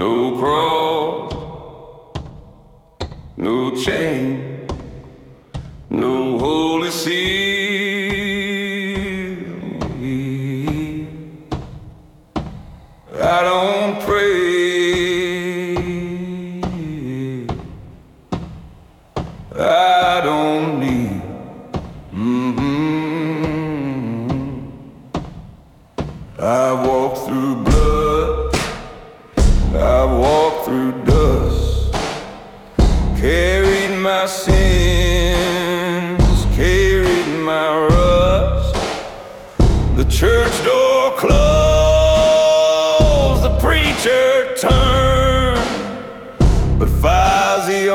no cross, no chain, no holy seal. I don't pray, I don't need. I walk through blood, I walk through dust, carried my sins, carried my rust. The church door closed, the preacher turned, but fire's the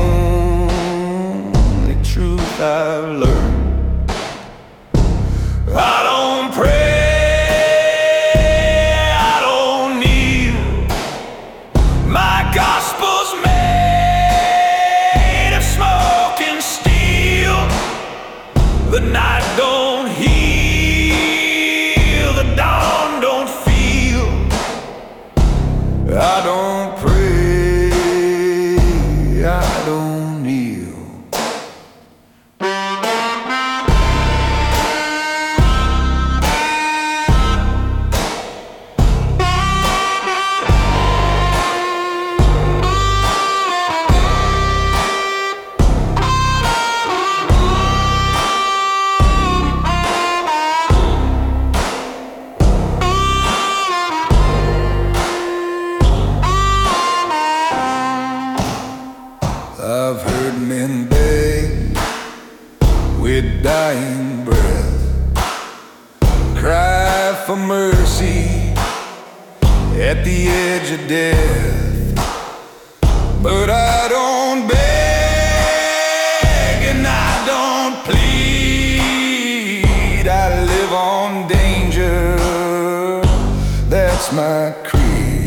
only truth I've learned. I don't pray, gospel's made of smoke and steel. The night don't heal, the dawn don't feel. I don't pray, I don't kneel. I've heard men beg with dying breath, cry for mercy at the edge of death. But I don't beg and I don't plead. I live on danger, that's my creed.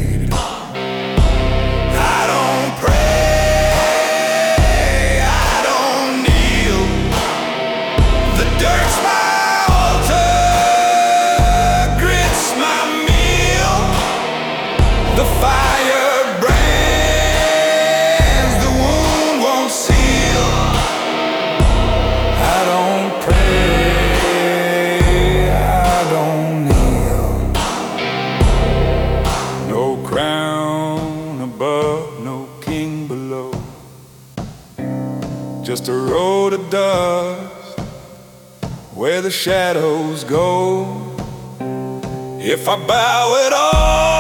I don't pray, dirt's my altar, grit's my meal. The fire brands, the wound won't seal. I don't pray, I don't kneel. No crown above, no king below, just a road of dust where the shadows go. If I bow at all,